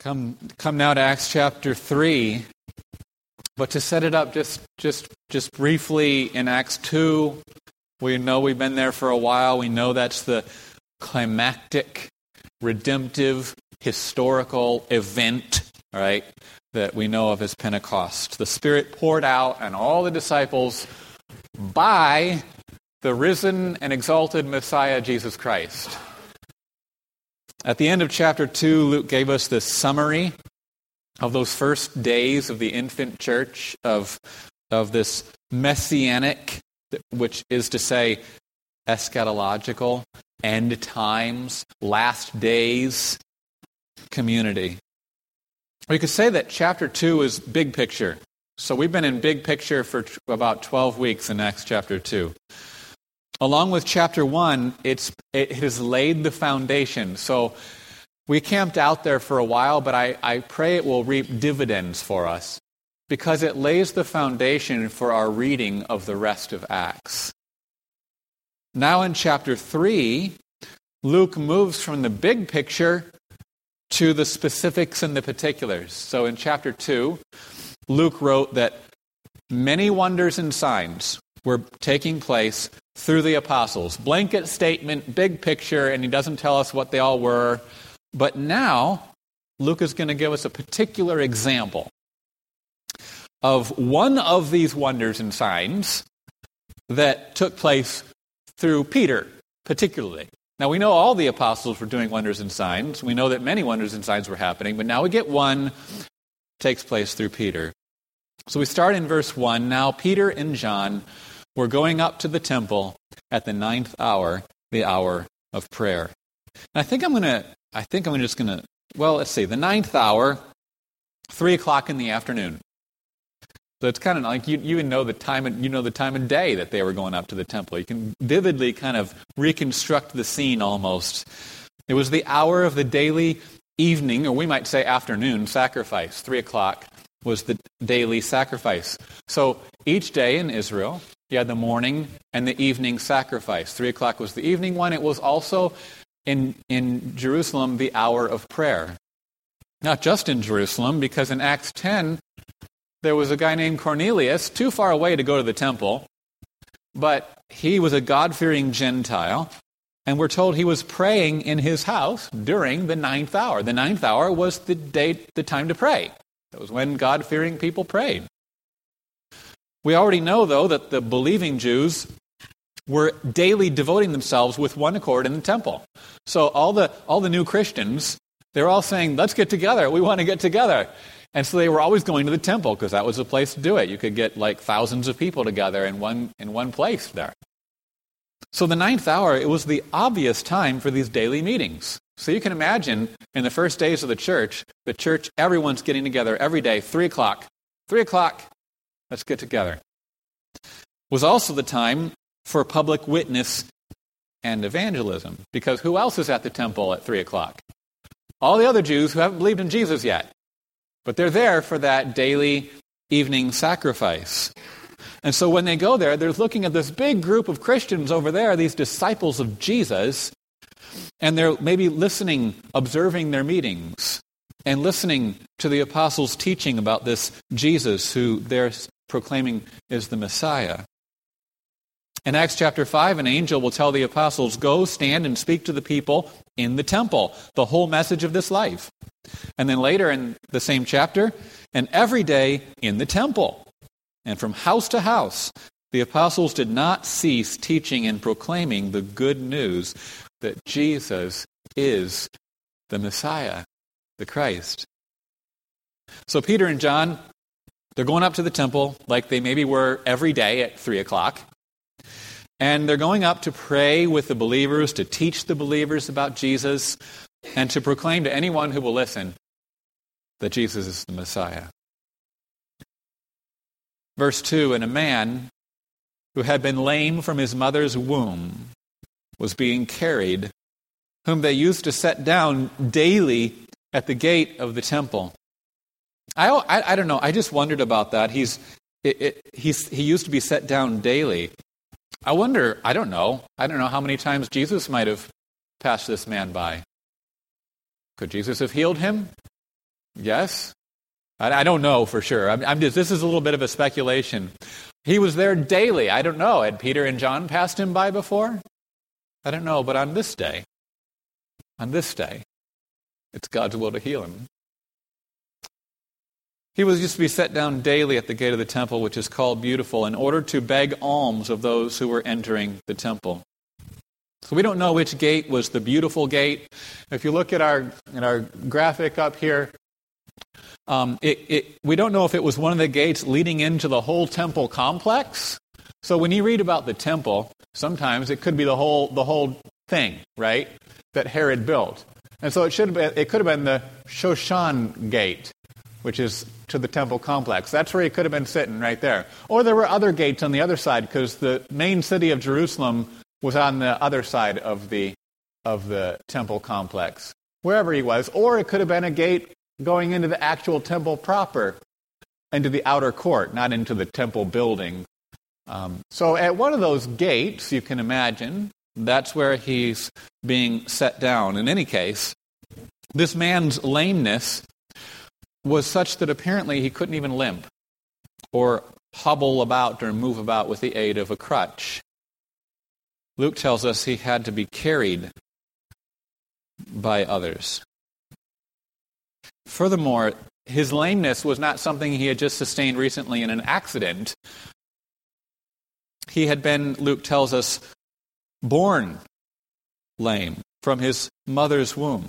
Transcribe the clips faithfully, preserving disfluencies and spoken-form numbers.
Come come now to Acts chapter three. But to set it up just just just briefly, in Acts two, we know we've been there for a while. We know that's the climactic, redemptive, historical event, all right, that we know of as Pentecost. The Spirit poured out on all the disciples by the risen and exalted Messiah, Jesus Christ. At the end of chapter two, Luke gave us this summary of those first days of the infant church, of, of this messianic, which is to say eschatological, end times, last days community. We could say that chapter two is big picture. So we've been in big picture for t- about twelve weeks in Acts chapter two. Along with chapter one, it's it has laid the foundation. So we camped out there for a while, but I, I pray it will reap dividends for us because it lays the foundation for our reading of the rest of Acts. Now in chapter three, Luke moves from the big picture to the specifics and the particulars. So in chapter two, Luke wrote that many wonders and signs were taking place through the apostles. Blanket statement, big picture, and he doesn't tell us what they all were. But now, Luke is going to give us a particular example of one of these wonders and signs that took place through Peter, particularly. Now, we know all the apostles were doing wonders and signs. We know that many wonders and signs were happening, but now we get one takes place through Peter. So we start in verse one. Now Peter and John were going up to the temple at the ninth hour, the hour of prayer. And I think I'm going to, I think I'm just going to, well, let's see, the ninth hour, three o'clock in the afternoon. So it's kind of like you, you know the time, you know the time of day that they were going up to the temple. You can vividly kind of reconstruct the scene almost. It was the hour of the daily evening, or we might say afternoon, sacrifice. Three o'clock was the daily sacrifice. So each day in Israel, you had the morning and the evening sacrifice. Three o'clock was the evening one. It was also in, in Jerusalem the hour of prayer. Not just in Jerusalem, because in Acts ten, there was a guy named Cornelius, too far away to go to the temple, but he was a God-fearing Gentile, and we're told he was praying in his house during the ninth hour. The ninth hour was the day, the time to pray. That was when God-fearing people prayed. We already know, though, that the believing Jews were daily devoting themselves with one accord in the temple. So all the all the new Christians, they're all saying, let's get together. We want to get together. And so they were always going to the temple because that was the place to do it. You could get like thousands of people together in one in one place there. So the ninth hour, it was the obvious time for these daily meetings. So you can imagine in the first days of the church, the church, everyone's getting together every day, three o'clock. Three o'clock, let's get together. It was also the time for public witness and evangelism, because who else is at the temple at three o'clock? All the other Jews who haven't believed in Jesus yet. But they're there for that daily evening sacrifice. And so when they go there, they're looking at this big group of Christians over there, these disciples of Jesus, and they're maybe listening, observing their meetings, and listening to the apostles' teaching about this Jesus who they're proclaiming is the Messiah. In Acts chapter five, an angel will tell the apostles, go stand and speak to the people in the temple, the whole message of this life. And then later in the same chapter, and every day in the temple, and from house to house, the apostles did not cease teaching and proclaiming the good news that Jesus is the Messiah, the Christ. So Peter and John, they're going up to the temple like they maybe were every day at three o'clock. And they're going up to pray with the believers, to teach the believers about Jesus, and to proclaim to anyone who will listen that Jesus is the Messiah. Verse two, and a man who had been lame from his mother's womb was being carried, whom they used to set down daily at the gate of the temple. I, I, I don't know, I just wondered about that. He's, it, it, he's he used to be set down daily. I wonder, I don't know, I don't know how many times Jesus might have passed this man by. Could Jesus have healed him? Yes? I, I don't know for sure. I'm, I'm just, this is a little bit of a speculation. He was there daily. I don't know. Had Peter and John passed him by before? I don't know, but on this day, on this day, it's God's will to heal him. He was used to be set down daily at the gate of the temple, which is called Beautiful, in order to beg alms of those who were entering the temple. So we don't know which gate was the Beautiful gate. If you look at our at our graphic up here, um, it, it, we don't know if it was one of the gates leading into the whole temple complex. So when you read about the temple, sometimes it could be the whole the whole thing, right, that Herod built. And so it should have been, it could have been the Shoshan gate, which is to the temple complex. That's where he could have been sitting, right there. Or there were other gates on the other side, because the main city of Jerusalem was on the other side of the of the temple complex, wherever he was. Or it could have been a gate going into the actual temple proper, into the outer court, not into the temple building. Um, so at one of those gates, you can imagine, that's where he's being set down. In any case, this man's lameness was such that apparently he couldn't even limp or hobble about or move about with the aid of a crutch. Luke tells us he had to be carried by others. Furthermore, his lameness was not something he had just sustained recently in an accident. He had been, Luke tells us, born lame from his mother's womb.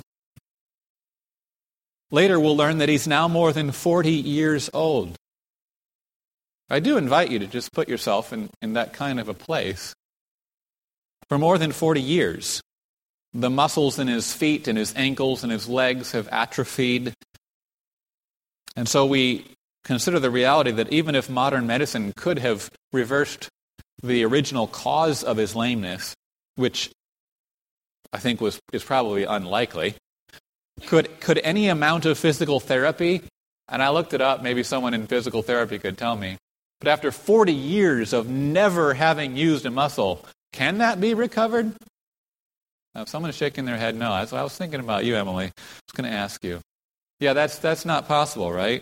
Later, we'll learn that he's now more than forty years old. I do invite you to just put yourself in, in that kind of a place. For more than forty years, the muscles in his feet and his ankles and his legs have atrophied. And so we consider the reality that even if modern medicine could have reversed the original cause of his lameness, which I think was is probably unlikely, Could could any amount of physical therapy, and I looked it up, maybe someone in physical therapy could tell me, but after forty years of never having used a muscle, can that be recovered? Now, someone's shaking their head no. That's what I was thinking about you, Emily. I was going to ask you. Yeah, that's that's not possible, right?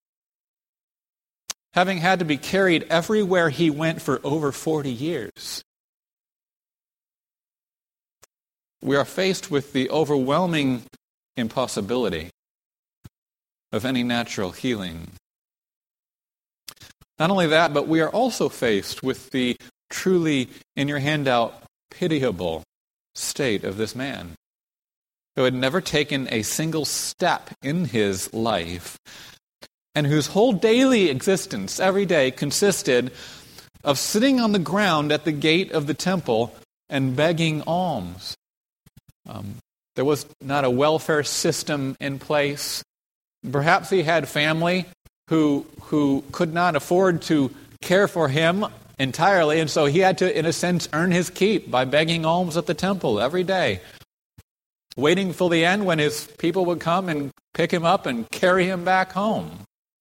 Having had to be carried everywhere he went for over forty years. We are faced with the overwhelming impossibility of any natural healing. Not only that, but we are also faced with the truly, in your handout, pitiable state of this man, who had never taken a single step in his life, and whose whole daily existence, every day, consisted of sitting on the ground at the gate of the temple and begging alms. Um, There was not a welfare system in place. Perhaps he had family who who could not afford to care for him entirely, and so he had to, in a sense, earn his keep by begging alms at the temple every day, waiting for the end when his people would come and pick him up and carry him back home.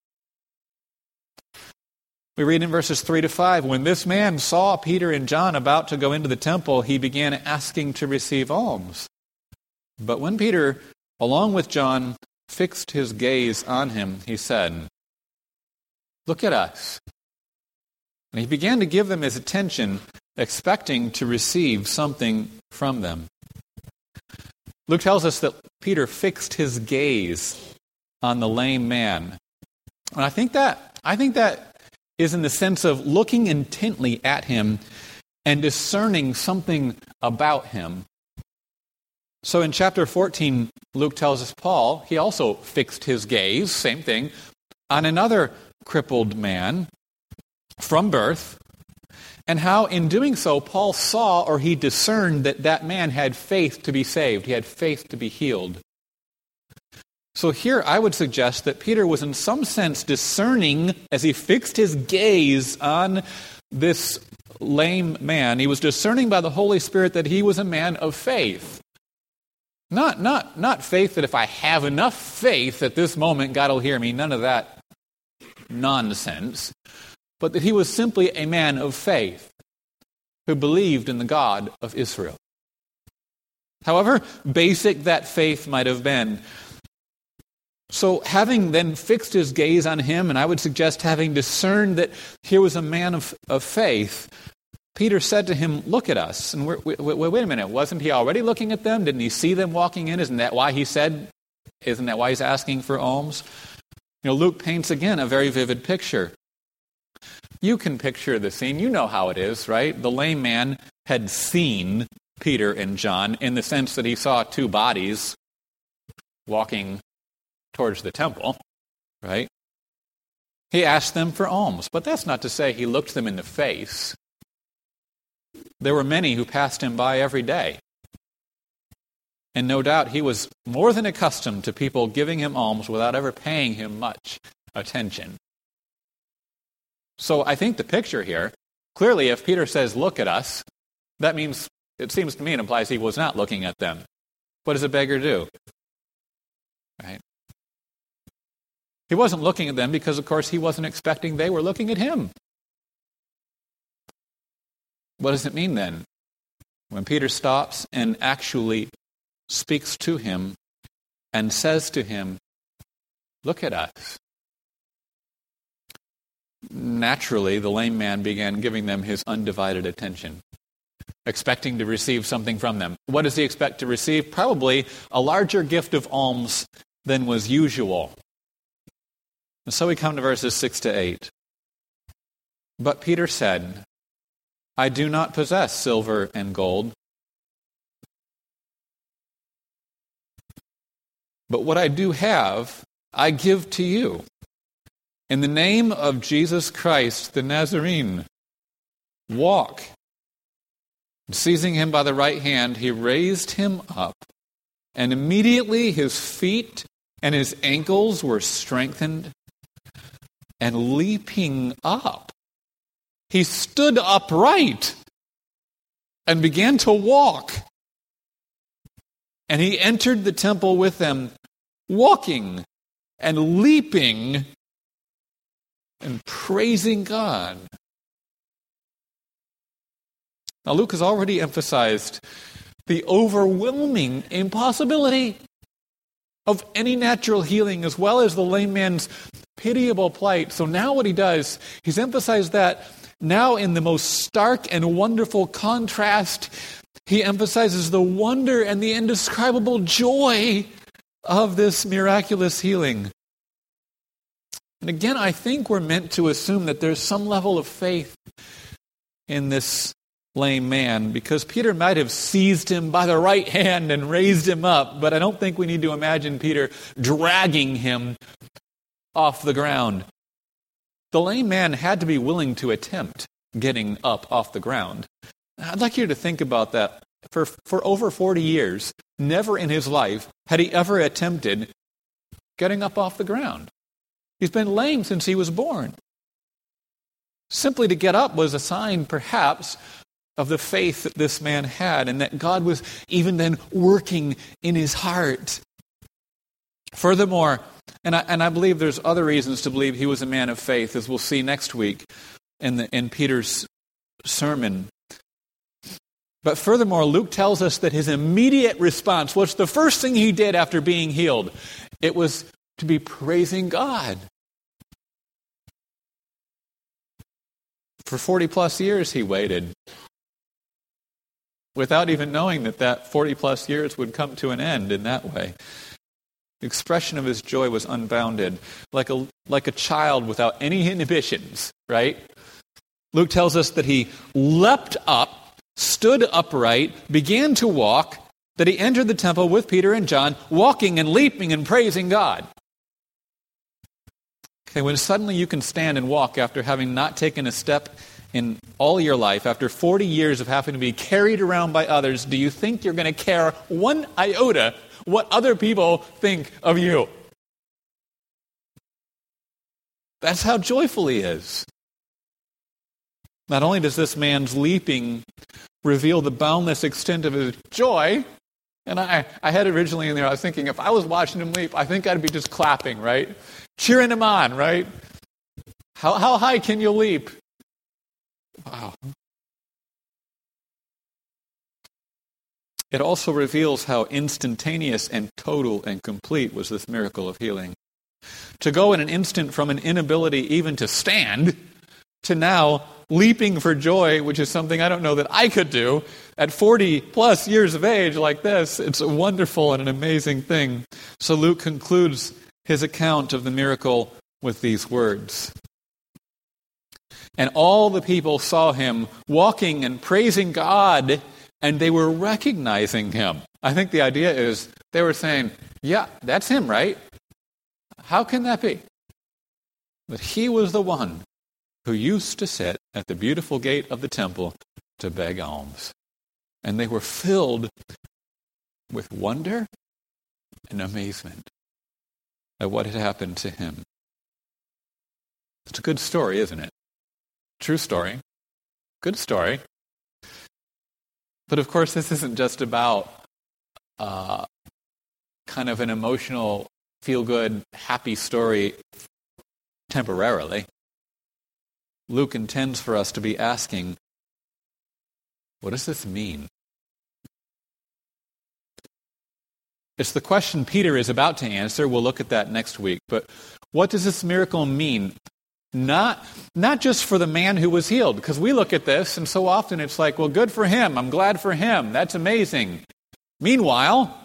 We read in verses three to five, when this man saw Peter and John about to go into the temple, he began asking to receive alms. But when Peter, along with John, fixed his gaze on him, he said, "Look at us." And he began to give them his attention, expecting to receive something from them. Luke tells us that Peter fixed his gaze on the lame man. And I think that I think that is in the sense of looking intently at him and discerning something about him. So in chapter fourteen, Luke tells us Paul, he also fixed his gaze, same thing, on another crippled man from birth, and how in doing so, Paul saw or he discerned that that man had faith to be saved. He had faith to be healed. So here I would suggest that Peter was in some sense discerning as he fixed his gaze on this lame man. He was discerning by the Holy Spirit that he was a man of faith. Not, not, not faith that if I have enough faith at this moment, God will hear me. None of that nonsense. But that he was simply a man of faith who believed in the God of Israel. However basic that faith might have been, So having then fixed his gaze on him, and I would suggest having discerned that here was a man of, of faith, Peter said to him, look at us. And we're, wait, wait a minute, wasn't he already looking at them? Didn't he see them walking in? Isn't that why he said, isn't that why he's asking for alms? You know, Luke paints again a very vivid picture. You can picture the scene. You know how it is, right? The lame man had seen Peter and John in the sense that he saw two bodies walking towards the temple, right? He asked them for alms, but that's not to say he looked them in the face. There were many who passed him by every day. And no doubt he was more than accustomed to people giving him alms without ever paying him much attention. So I think the picture here, clearly if Peter says, look at us, that means, it seems to me it implies he was not looking at them. What does a beggar do? Right? He wasn't looking at them because, of course, he wasn't expecting they were looking at him. What does it mean then? When Peter stops and actually speaks to him and says to him, look at us. Naturally, the lame man began giving them his undivided attention, expecting to receive something from them. What does he expect to receive? Probably a larger gift of alms than was usual. And so we come to verses six to eight. But Peter said, I do not possess silver and gold, but what I do have, I give to you. In the name of Jesus Christ the Nazarene, walk. Seizing him by the right hand, he raised him up, and immediately his feet and his ankles were strengthened. And leaping up, he stood upright and began to walk. And he entered the temple with them, walking and leaping and praising God. Now, Luke has already emphasized the overwhelming impossibility of any natural healing, as well as the lame man's pitiable plight. So now what he does, he's emphasized that. Now in the most stark and wonderful contrast, he emphasizes the wonder and the indescribable joy of this miraculous healing. And again, I think we're meant to assume that there's some level of faith in this lame man, because Peter might have seized him by the right hand and raised him up, but I don't think we need to imagine Peter dragging him off the ground. The lame man had to be willing to attempt getting up off the ground. I'd like you to think about that. For, for over forty years, never in his life had he ever attempted getting up off the ground. He's been lame since he was born. Simply to get up was a sign, perhaps, of the faith that this man had, and that God was even then working in his heart. Furthermore, and I, and I believe there's other reasons to believe he was a man of faith, as we'll see next week in, the, in Peter's sermon. But furthermore, Luke tells us that his immediate response was the first thing he did after being healed. It was to be praising God. For forty plus years he waited, without even knowing that that forty plus years would come to an end in that way. The expression of his joy was unbounded, like a, like a child without any inhibitions, right? Luke tells us that he leapt up, stood upright, began to walk, that he entered the temple with Peter and John, walking and leaping and praising God. Okay, when suddenly you can stand and walk after having not taken a step in all your life, after forty years of having to be carried around by others, do you think you're going to care one iota what other people think of you? That's how joyful he is. Not only does this man's leaping reveal the boundless extent of his joy, and I, I had originally in there, I was thinking, if I was watching him leap, I think I'd be just clapping, right? Cheering him on, right? How, how high can you leap? Wow. It also reveals how instantaneous and total and complete was this miracle of healing. To go in an instant from an inability even to stand to now leaping for joy, which is something I don't know that I could do at forty plus years of age like this. It's a wonderful and an amazing thing. So Luke concludes his account of the miracle with these words. And all the people saw him walking and praising God, and they were recognizing him. I think the idea is they were saying, yeah, that's him, right? How can that be? That he was the one who used to sit at the beautiful gate of the temple to beg alms. And they were filled with wonder and amazement at what had happened to him. It's a good story, isn't it? True story. Good story. But of course, this isn't just about uh, kind of an emotional, feel-good, happy story temporarily. Luke intends for us to be asking, what does this mean? It's the question Peter is about to answer. We'll look at that next week. But what does this miracle mean? Not, not just for the man who was healed, because we look at this and so often it's like, well, good for him. I'm glad for him. That's amazing. Meanwhile,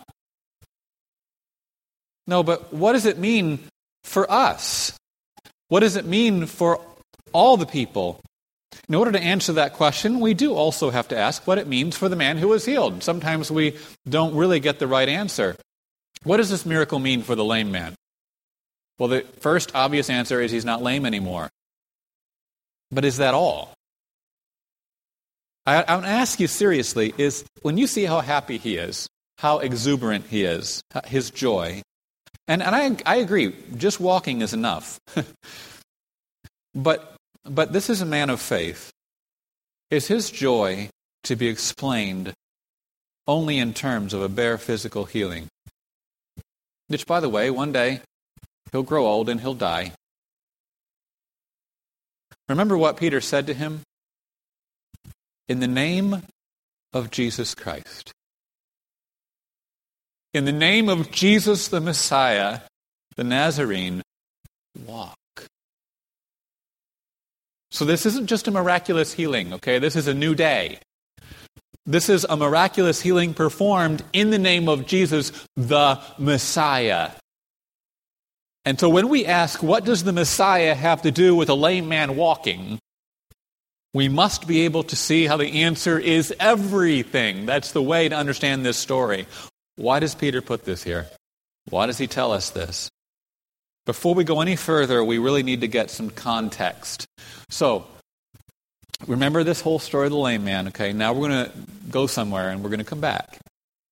no, but what does it mean for us? What does it mean for all the people? In order to answer that question, we do also have to ask what it means for the man who was healed. Sometimes we don't really get the right answer. What does this miracle mean for the lame man? Well, the first obvious answer is he's not lame anymore. But is that all? I, I want to ask you seriously, is when you see how happy he is, how exuberant he is, his joy, and, and I, I agree, just walking is enough. but But this is a man of faith. Is his joy to be explained only in terms of a bare physical healing? Which, by the way, one day he'll grow old and he'll die. Remember what Peter said to him? In the name of Jesus Christ. In the name of Jesus the Messiah, the Nazarene, walk. So this isn't just a miraculous healing, okay? This is a new day. This is a miraculous healing performed in the name of Jesus, the Messiah. And so when we ask, what does the Messiah have to do with a lame man walking? We must be able to see how the answer is everything. That's the way to understand this story. Why does Peter put this here? Why does he tell us this? Before we go any further, we really need to get some context. So, remember this whole story of the lame man, okay? Now we're going to go somewhere and we're going to come back.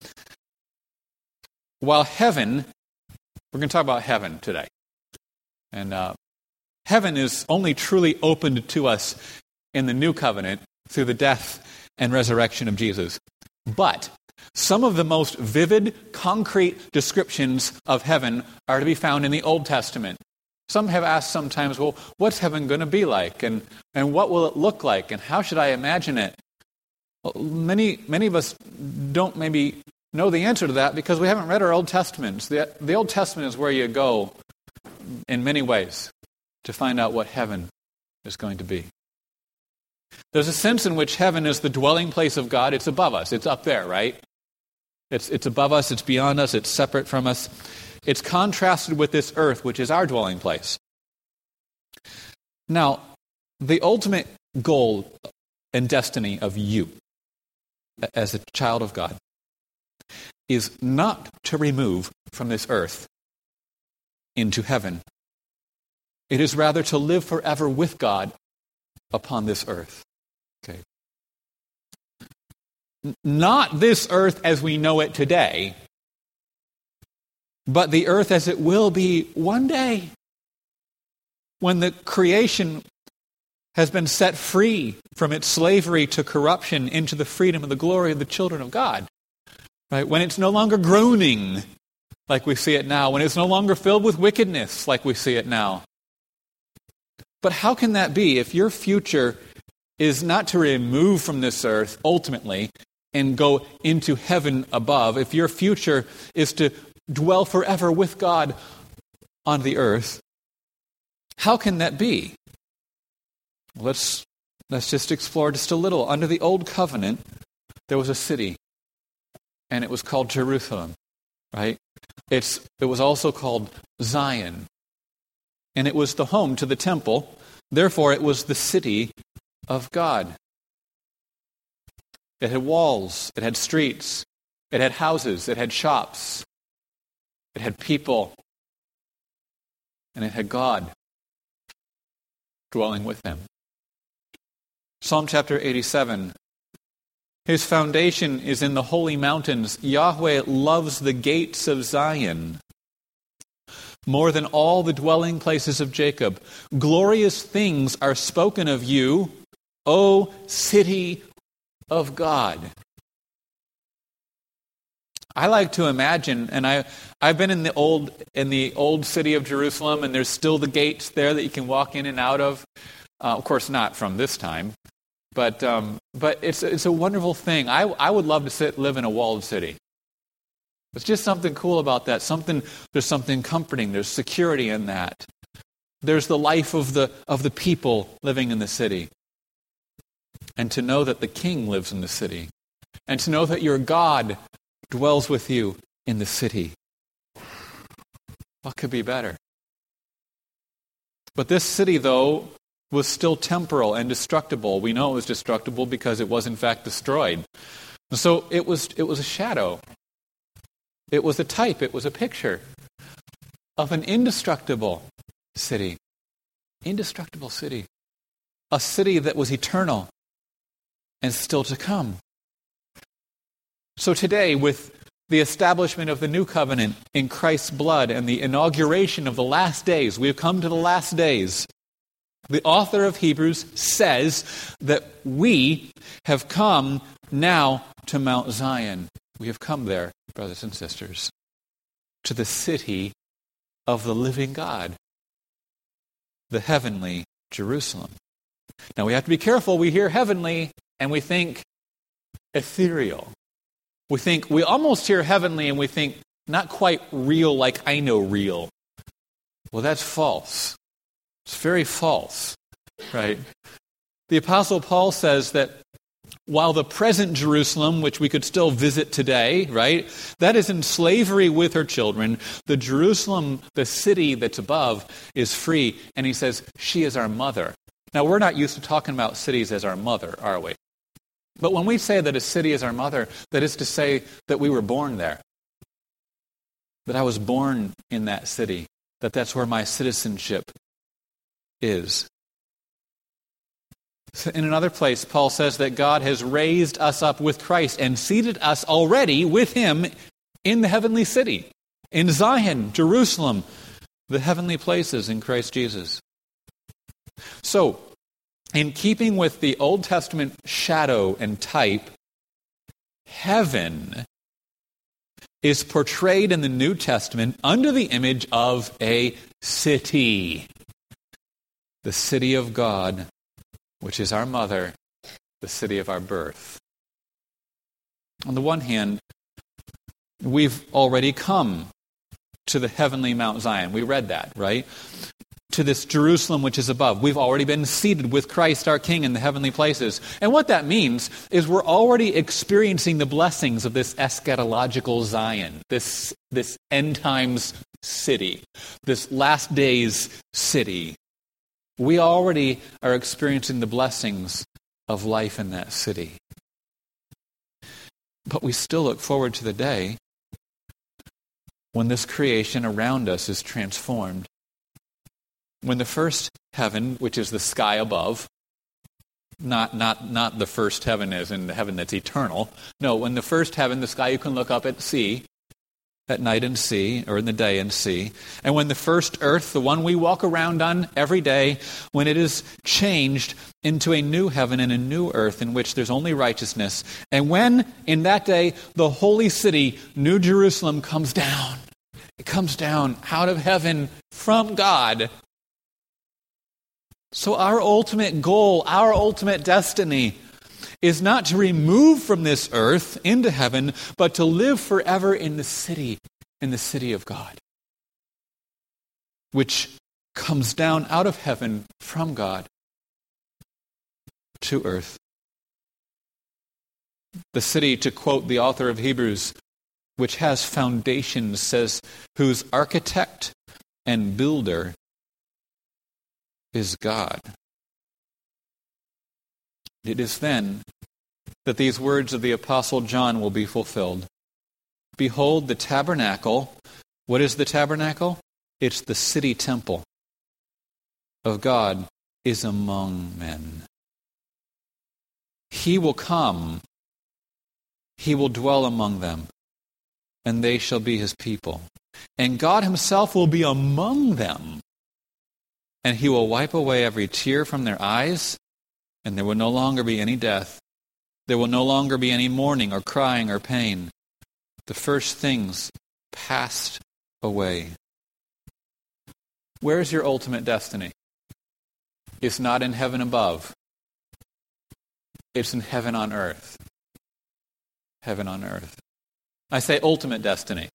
While heaven, we're going to talk about heaven today. And uh, heaven is only truly opened to us in the new covenant through the death and resurrection of Jesus. But some of the most vivid, concrete descriptions of heaven are to be found in the Old Testament. Some have asked sometimes, well, what's heaven going to be like? And, and what will it look like? And how should I imagine it? Well, many, many of us don't maybe know the answer to that because we haven't read our Old Testaments. The, the Old Testament is where you go in many ways to find out what heaven is going to be. There's a sense in which heaven is the dwelling place of God. It's above us. It's up there, right? It's, it's above us. It's beyond us. It's separate from us. It's contrasted with this earth, which is our dwelling place. Now, the ultimate goal and destiny of you as a child of God is not to remove from this earth into heaven. It is rather to live forever with God upon this earth. Okay. Not this earth as we know it today, but the earth as it will be one day when the creation has been set free from its slavery to corruption into the freedom and the glory of the children of God. Right? When it's no longer groaning like we see it now, when it's no longer filled with wickedness like we see it now. But how can that be if your future is not to remove from this earth ultimately and go into heaven above, if your future is to dwell forever with God on the earth. How can that be? Let's, let's just explore just a little. Under the Old Covenant, there was a city, and it was called Jerusalem, right? It's, it was also called Zion, and it was the home to the temple. Therefore, it was the city of God. It had walls, it had streets, it had houses, it had shops, it had people, and it had God dwelling with them. Psalm chapter eighty-seven. His foundation is in the holy mountains. Yahweh loves the gates of Zion more than all the dwelling places of Jacob. Glorious things are spoken of you, O city of God. I like to imagine, and I, I've been in the old in the old city of Jerusalem, and there's still the gates there that you can walk in and out of. Uh, of course, not from this time, but um, but it's it's a wonderful thing. I I would love to sit live in a walled city. There's just something cool about that. Something there's something comforting. There's security in that. There's the life of the of the people living in the city, and to know that the King lives in the city, and to know that your God dwells with you in the city. What could be better? But this city, though, was still temporal and destructible. We know it was destructible because it was in fact destroyed. So it was it was a shadow. It was a type, it was a picture of an indestructible city. Indestructible city. A city that was eternal and still to come. So today, with the establishment of the new covenant in Christ's blood and the inauguration of the last days, we have come to the last days. The author of Hebrews says that we have come now to Mount Zion. We have come there, brothers and sisters, to the city of the living God, the heavenly Jerusalem. Now we have to be careful. We hear heavenly and we think ethereal. We think, we almost hear heavenly and we think not quite real like I know real. Well, that's false. It's very false, right? The Apostle Paul says that while the present Jerusalem, which we could still visit today, right, that is in slavery with her children, the Jerusalem, the city that's above, is free. And he says, she is our mother. Now, we're not used to talking about cities as our mother, are we? But when we say that a city is our mother, that is to say that we were born there. That I was born in that city. That that's where my citizenship is. In another place, Paul says that God has raised us up with Christ and seated us already with him in the heavenly city, in Zion, Jerusalem, the heavenly places in Christ Jesus. So, in keeping with the Old Testament shadow and type, heaven is portrayed in the New Testament under the image of a city. The city of God, which is our mother, the city of our birth. On the one hand, we've already come to the heavenly Mount Zion. We read that, right? To this Jerusalem which is above. We've already been seated with Christ our King in the heavenly places. And what that means is we're already experiencing the blessings of this eschatological Zion, this, this end times city, this last days city. We already are experiencing the blessings of life in that city. But we still look forward to the day when this creation around us is transformed. When the first heaven, which is the sky above, not, not, not the first heaven as in the heaven that's eternal. No, when the first heaven, the sky you can look up at see, at night and see, or in the day and see. And when the first earth, the one we walk around on every day, when it is changed into a new heaven and a new earth in which there's only righteousness. And when, in that day, the holy city, New Jerusalem, comes down. It comes down out of heaven from God. So our ultimate goal, our ultimate destiny is not to remove from this earth into heaven, but to live forever in the city, in the city of God. which comes down out of heaven from God to earth. The city, to quote the author of Hebrews, which has foundations, says, whose architect and builder is God. It is then that these words of the Apostle John will be fulfilled. Behold, the tabernacle. What is the tabernacle? It's the city temple of God is among men. He will come. He will dwell among them, and they shall be his people. And God himself will be among them, and he will wipe away every tear from their eyes, and there will no longer be any death. There will no longer be any mourning or crying or pain. The first things passed away. Where is your ultimate destiny? It's not in heaven above. It's in heaven on earth. Heaven on earth. I say ultimate destiny.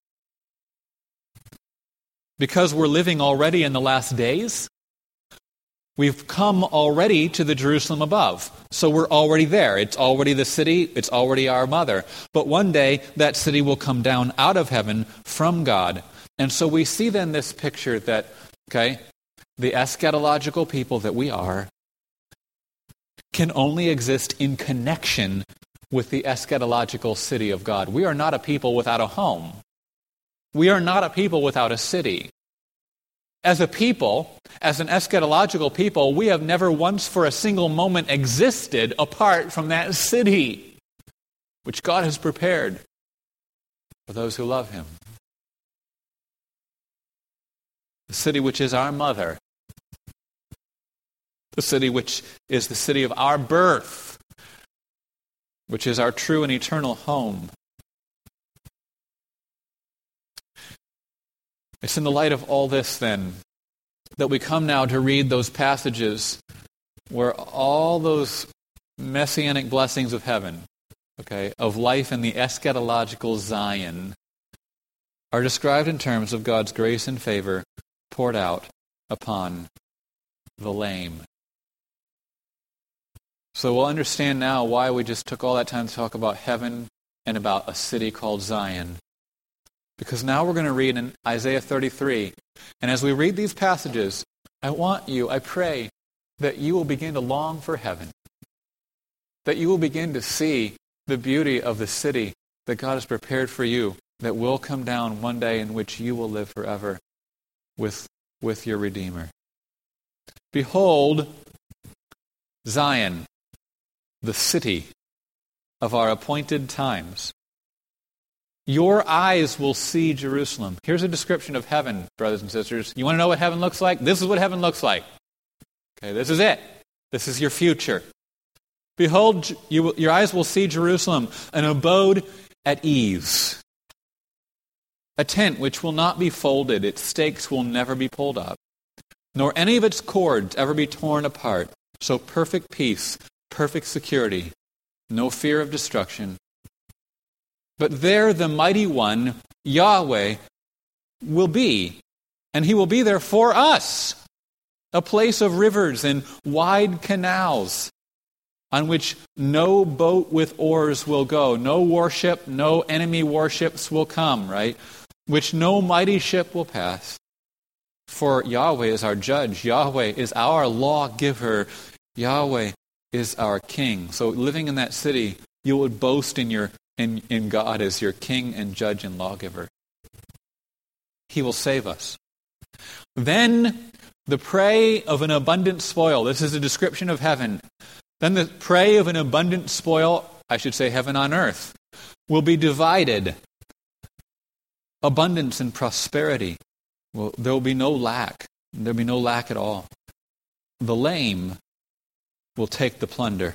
Because we're living already in the last days, we've come already to the Jerusalem above. So we're already there. It's already the city. It's already our mother. But one day, that city will come down out of heaven from God. And so we see then this picture that, okay, the eschatological people that we are can only exist in connection with the eschatological city of God. We are not a people without a home. We are not a people without a city. As a people, as an eschatological people, we have never once for a single moment existed apart from that city, which God has prepared for those who love him. The city which is our mother. The city which is the city of our birth, which is our true and eternal home. It's in the light of all this, then, that we come now to read those passages where all those messianic blessings of heaven, okay, of life in the eschatological Zion, are described in terms of God's grace and favor poured out upon the lame. So we'll understand now why we just took all that time to talk about heaven and about a city called Zion. Because now we're going to read in Isaiah thirty-three. And as we read these passages, I want you, I pray, that you will begin to long for heaven. That you will begin to see the beauty of the city that God has prepared for you, that will come down one day in which you will live forever with, with your Redeemer. Behold, Zion, the city of our appointed times. Your eyes will see Jerusalem. Here's a description of heaven, brothers and sisters. You want to know what heaven looks like? This is what heaven looks like. Okay, this is it. This is your future. Behold, you will, your eyes will see Jerusalem, an abode at ease. A tent which will not be folded, its stakes will never be pulled up, nor any of its cords ever be torn apart. So perfect peace, perfect security, no fear of destruction. But there the mighty one, Yahweh, will be, and he will be there for us, a place of rivers and wide canals, on which no boat with oars will go, no warship, no enemy warships will come, right? Which no mighty ship will pass. For Yahweh is our judge, Yahweh is our lawgiver, Yahweh is our king. So living in that city, you would boast in your in, in God as your king and judge and lawgiver. He will save us. Then the prey of an abundant spoil. This is a description of heaven. Then the prey of an abundant spoil, I should say heaven on earth, will be divided. Abundance and prosperity. Well, there will be no lack. There will be no lack at all. The lame will take the plunder.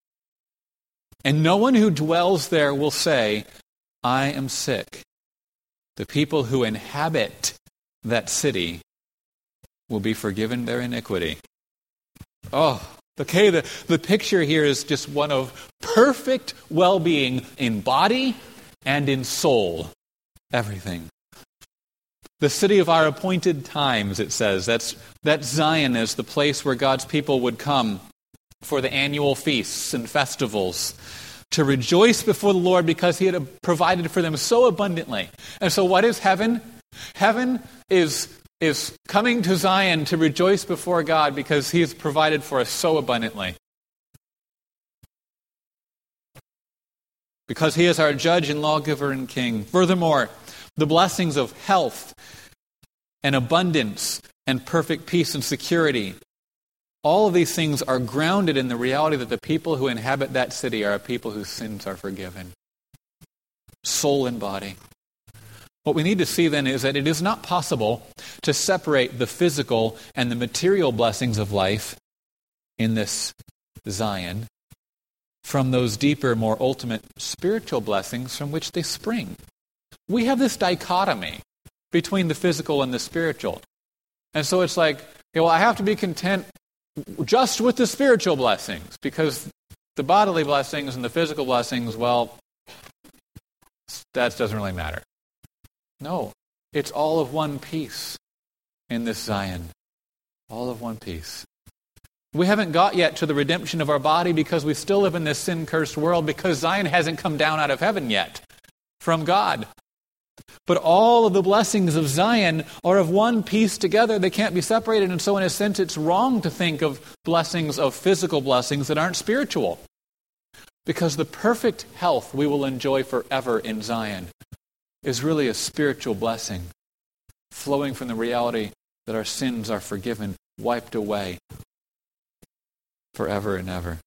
And no one who dwells there will say, I am sick. The people who inhabit that city will be forgiven their iniquity. Oh, okay, the, the picture here is just one of perfect well-being in body and in soul. Everything. The city of our appointed times, it says. That's, that Zion is the place where God's people would come for the annual feasts and festivals, to rejoice before the Lord because he had provided for them so abundantly. And so what is heaven? Heaven is, is coming to Zion to rejoice before God because he has provided for us so abundantly. Because he is our judge and lawgiver and king. Furthermore, the blessings of health and abundance and perfect peace and security, all of these things are grounded in the reality that the people who inhabit that city are a people whose sins are forgiven, soul and body. What we need to see then is that it is not possible to separate the physical and the material blessings of life in this Zion from those deeper, more ultimate spiritual blessings from which they spring. We have this dichotomy between the physical and the spiritual. And so it's like, you know, I have to be content just with the spiritual blessings, because the bodily blessings and the physical blessings, well, that doesn't really matter. No, it's all of one piece in this Zion. All of one piece. We haven't got yet to the redemption of our body because we still live in this sin-cursed world, because Zion hasn't come down out of heaven yet from God. But all of the blessings of Zion are of one piece together. They can't be separated. And so in a sense, it's wrong to think of blessings, of physical blessings that aren't spiritual. Because the perfect health we will enjoy forever in Zion is really a spiritual blessing, flowing from the reality that our sins are forgiven, wiped away forever and ever.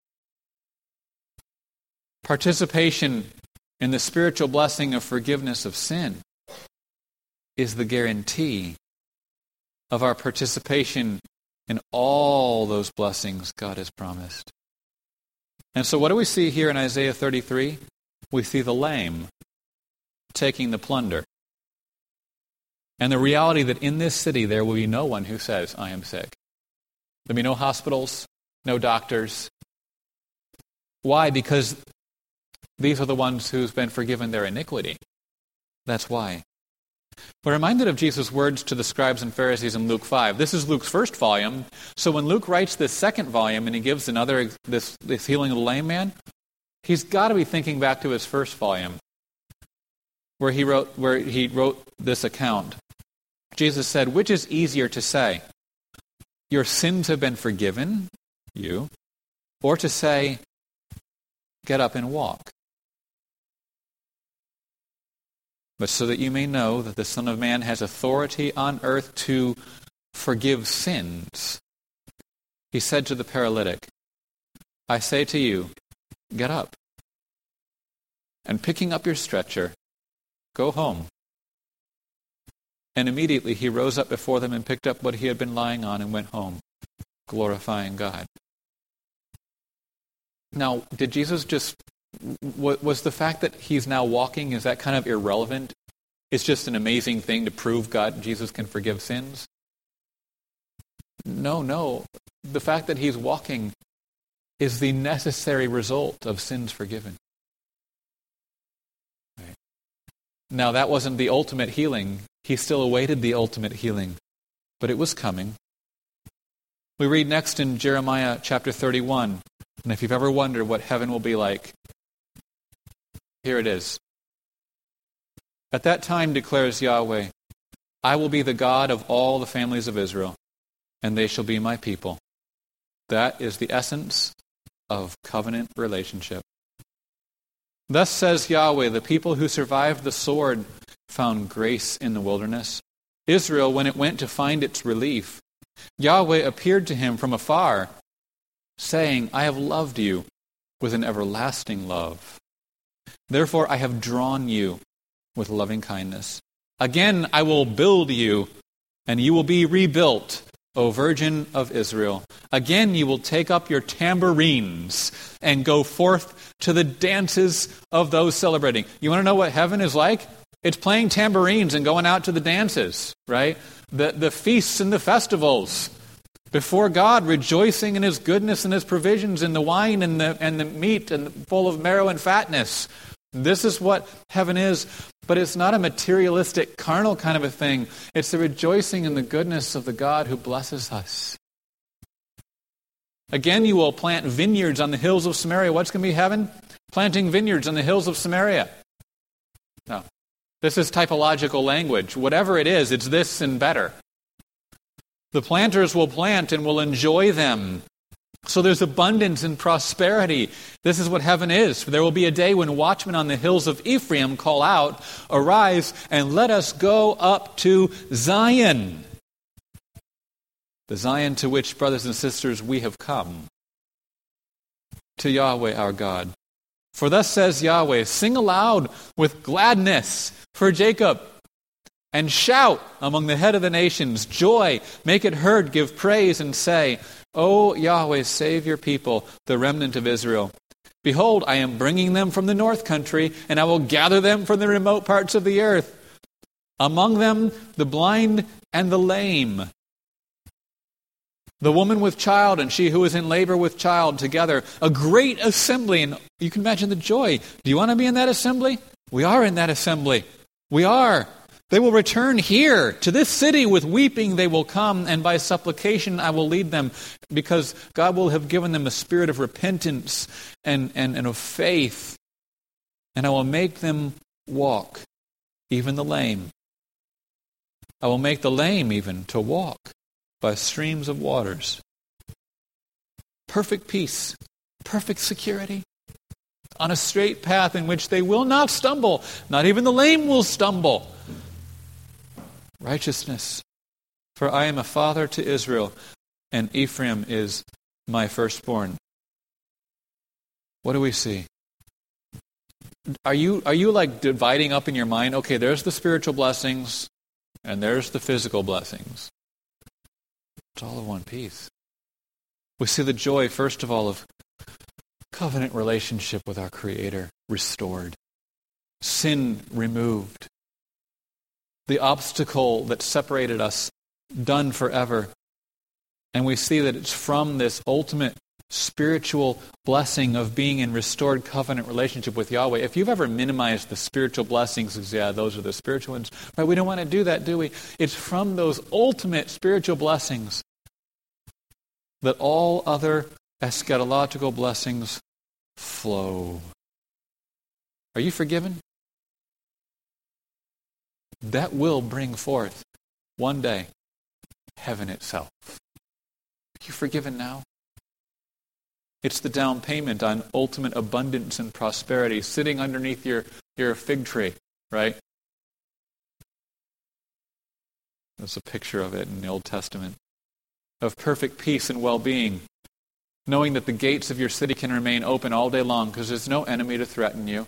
Participation in the spiritual blessing of forgiveness of sin is the guarantee of our participation in all those blessings God has promised. And so what do we see here in Isaiah thirty-three? We see the lame taking the plunder. And the reality that in this city there will be no one who says, I am sick. There'll be no hospitals, no doctors. Why? Because these are the ones who've been forgiven their iniquity. That's why. We're reminded of Jesus' words to the scribes and Pharisees in Luke five. This is Luke's first volume. So when Luke writes this second volume and he gives another, this, this healing of the lame man, he's got to be thinking back to his first volume where he wrote, where he wrote this account. Jesus said, which is easier to say, your sins have been forgiven, you, or to say, get up and walk? But so that you may know that the Son of Man has authority on earth to forgive sins, he said to the paralytic, I say to you, get up. And picking up your stretcher, go home. And immediately he rose up before them and picked up what he had been lying on and went home, glorifying God. Now, did Jesus just, was the fact that he's now walking, is that kind of irrelevant? It's just an amazing thing to prove God, Jesus can forgive sins? No, no. The fact that he's walking is the necessary result of sins forgiven. Right. Now, that wasn't the ultimate healing. He still awaited the ultimate healing, but it was coming. We read next in Jeremiah chapter thirty-one. And if you've ever wondered what heaven will be like, here it is. At that time, declares Yahweh, I will be the God of all the families of Israel, and they shall be my people. That is the essence of covenant relationship. Thus says Yahweh, the people who survived the sword found grace in the wilderness. Israel, when it went to find its relief, Yahweh appeared to him from afar, saying, I have loved you with an everlasting love. Therefore I have drawn you with loving kindness. Again I will build you, and you will be rebuilt, O Virgin of Israel. Again you will take up your tambourines and go forth to the dances of those celebrating. You want to know what heaven is like? It's playing tambourines and going out to the dances, right? The, the feasts and the festivals. Before God, rejoicing in His goodness and His provisions, in the wine and the and the meat and full of marrow and fatness. This is what heaven is, but it's not a materialistic, carnal kind of a thing. It's the rejoicing in the goodness of the God who blesses us. Again, you will plant vineyards on the hills of Samaria. What's going to be heaven? Planting vineyards on the hills of Samaria. No. This is typological language. Whatever it is, it's this and better. The planters will plant and will enjoy them. So there's abundance and prosperity. This is what heaven is. There will be a day when watchmen on the hills of Ephraim call out, "Arise and let us go up to Zion." The Zion to which, brothers and sisters, we have come. To Yahweh our God. For thus says Yahweh, "Sing aloud with gladness for Jacob, and shout among the head of the nations, joy, make it heard, give praise, and say, O Yahweh, save your people, the remnant of Israel. Behold, I am bringing them from the north country, and I will gather them from the remote parts of the earth. Among them, the blind and the lame, the woman with child and she who is in labor with child together, a great assembly." And you can imagine the joy. Do you want to be in that assembly? We are in that assembly. We are. They will return here to this city with weeping. They will come, and by supplication I will lead them, because God will have given them a spirit of repentance and, and, and of faith. And I will make them walk, even the lame. I will make the lame even to walk by streams of waters. Perfect peace, perfect security, on a straight path in which they will not stumble. Not even the lame will stumble. Righteousness. For I am a father to Israel, and Ephraim is my firstborn. What do we see? Are you, are you like dividing up in your mind, okay, there's the spiritual blessings, and there's the physical blessings. It's all of one piece. We see the joy, first of all, of covenant relationship with our Creator restored. Sin removed. The obstacle that separated us done forever. And we see that it's from this ultimate spiritual blessing of being in restored covenant relationship with Yahweh. If you've ever minimized the spiritual blessings, yeah, those are the spiritual ones, right? We don't want to do that, do we? It's from those ultimate spiritual blessings that all other eschatological blessings flow. Are you forgiven? That will bring forth one day heaven itself. Are you forgiven now? It's the down payment on ultimate abundance and prosperity sitting underneath your, your fig tree, right? There's a picture of it in the Old Testament. Of perfect peace and well-being, knowing that the gates of your city can remain open all day long because there's no enemy to threaten you.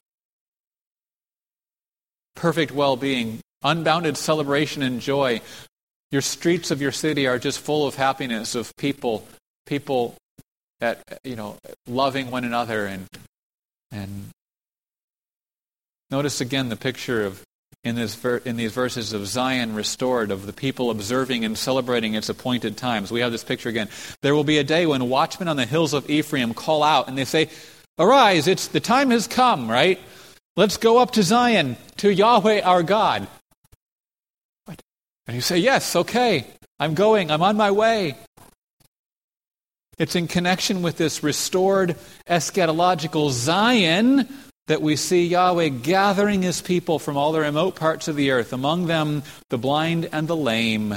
Perfect well-being, unbounded celebration and joy. Your streets of your city are just full of happiness, of people, people that, you know, loving one another. And and notice again the picture of in this ver- in these verses of Zion restored, of the people observing and celebrating its appointed times. We have this picture again. There will be a day when watchmen on the hills of Ephraim call out and they say, "Arise! It's the time has come, right? Let's go up to Zion, to Yahweh our God." What? And you say, "Yes, okay, I'm going, I'm on my way." It's in connection with this restored eschatological Zion that we see Yahweh gathering His people from all the remote parts of the earth, among them the blind and the lame,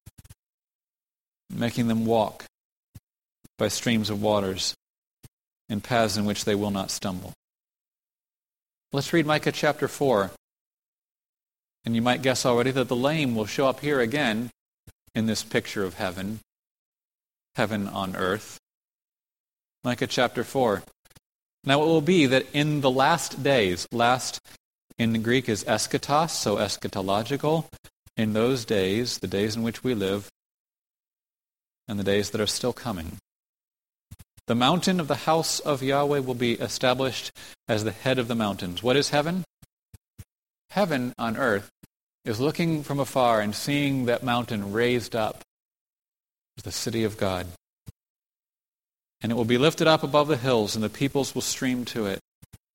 making them walk by streams of waters in paths in which they will not stumble. Let's read Micah chapter four. And you might guess already that the lame will show up here again in this picture of heaven, heaven on earth. Micah chapter four. Now it will be that in the last days, last in the Greek is eschatos, so eschatological, in those days, the days in which we live, and the days that are still coming, the mountain of the house of Yahweh will be established as the head of the mountains. What is heaven? Heaven on earth is looking from afar and seeing that mountain raised up as the city of God. And it will be lifted up above the hills, and the peoples will stream to it.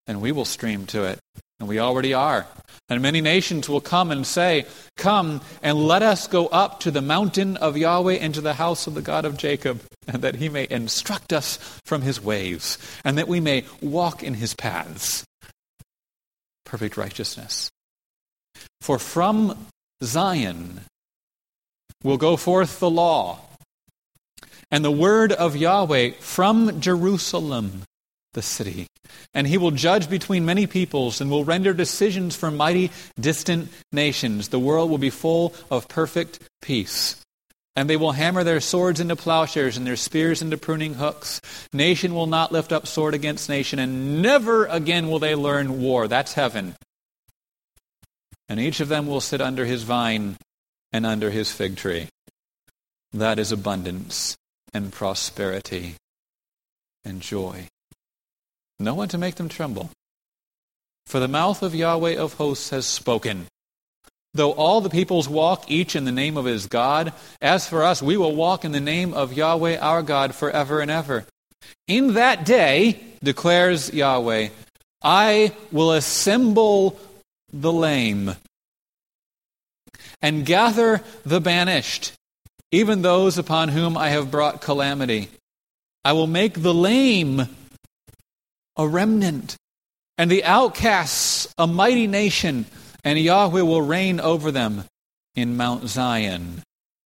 and we will stream to it. And we already are. And many nations will come and say, come and let us go up to the mountain of Yahweh and to the house of the God of Jacob, and that he may instruct us from his ways, and that we may walk in his paths. Perfect righteousness. For from Zion will go forth the law, and the word of Yahweh from Jerusalem, the city. And he will judge between many peoples and will render decisions for mighty distant nations. The world will be full of perfect peace. And they will hammer their swords into plowshares and their spears into pruning hooks. Nation will not lift up sword against nation, and never again will they learn war. That's heaven. And each of them will sit under his vine and under his fig tree. That is abundance and prosperity and joy. No one to make them tremble. For the mouth of Yahweh of hosts has spoken. Though all the peoples walk each in the name of his God, as for us, we will walk in the name of Yahweh our God forever and ever. In that day, declares Yahweh, I will assemble the lame and gather the banished, even those upon whom I have brought calamity. I will make the lame a remnant, and the outcasts a mighty nation, and Yahweh will reign over them in Mount Zion.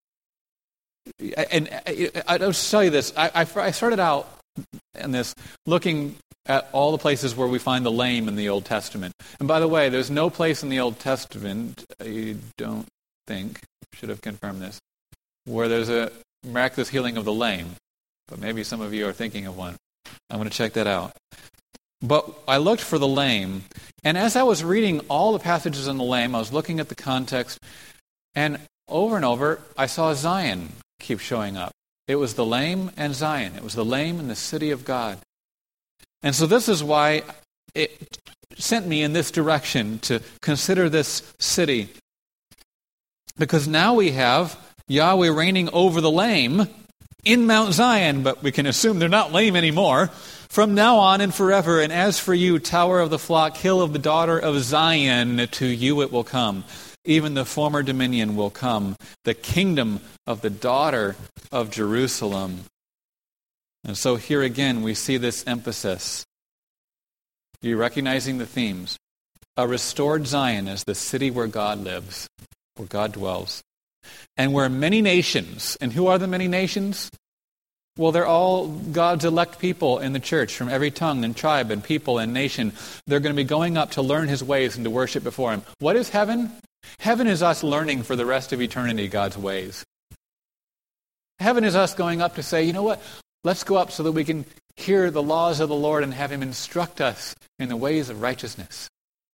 And I'll just tell you this. I, I started out in this looking at all the places where we find the lame in the Old Testament. And by the way, there's no place in the Old Testament, I don't think, should have confirmed this, where there's a miraculous healing of the lame. But maybe some of you are thinking of one. I'm going to check that out. But I looked for the lame, and as I was reading all the passages on the lame, I was looking at the context, and over and over, I saw Zion keep showing up. It was the lame and Zion. It was the lame and the city of God. And so this is why it sent me in this direction to consider this city. Because now we have Yahweh reigning over the lame in Mount Zion, but we can assume they're not lame anymore, from now on and forever. And as for you, tower of the flock, hill of the daughter of Zion, to you it will come. Even the former dominion will come, the kingdom of the daughter of Jerusalem. And so here again we see this emphasis. You're recognizing the themes. A restored Zion is the city where God lives, where God dwells. And where many nations, and who are the many nations? Well, they're all God's elect people in the church from every tongue and tribe and people and nation. They're going to be going up to learn his ways and to worship before him. What is heaven? Heaven is us learning for the rest of eternity God's ways. Heaven is us going up to say, you know what? Let's go up so that we can hear the laws of the Lord and have him instruct us in the ways of righteousness.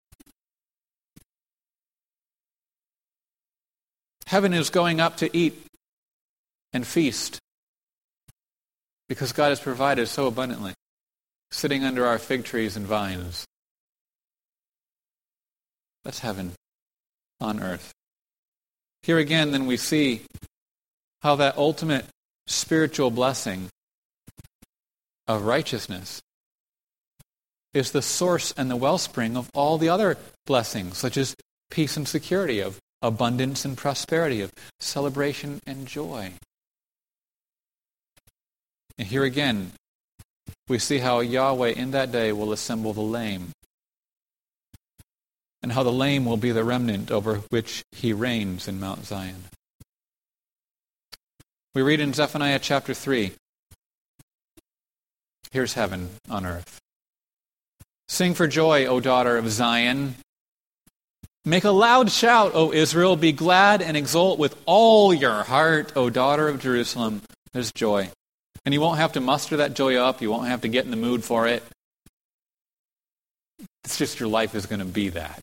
Heaven is going up to eat and feast because God has provided so abundantly, sitting under our fig trees and vines. That's heaven on earth. Here again, then we see how that ultimate spiritual blessing of righteousness is the source and the wellspring of all the other blessings, such as peace and security, of abundance and prosperity, of celebration and joy. And here again, we see how Yahweh in that day will assemble the lame, and how the lame will be the remnant over which he reigns in Mount Zion. We read in Zephaniah chapter three, here's heaven on earth. Sing for joy, O daughter of Zion. Make a loud shout, O Israel. Be glad and exult with all your heart, O daughter of Jerusalem. There's joy. And you won't have to muster that joy up. You won't have to get in the mood for it. It's just your life is going to be that.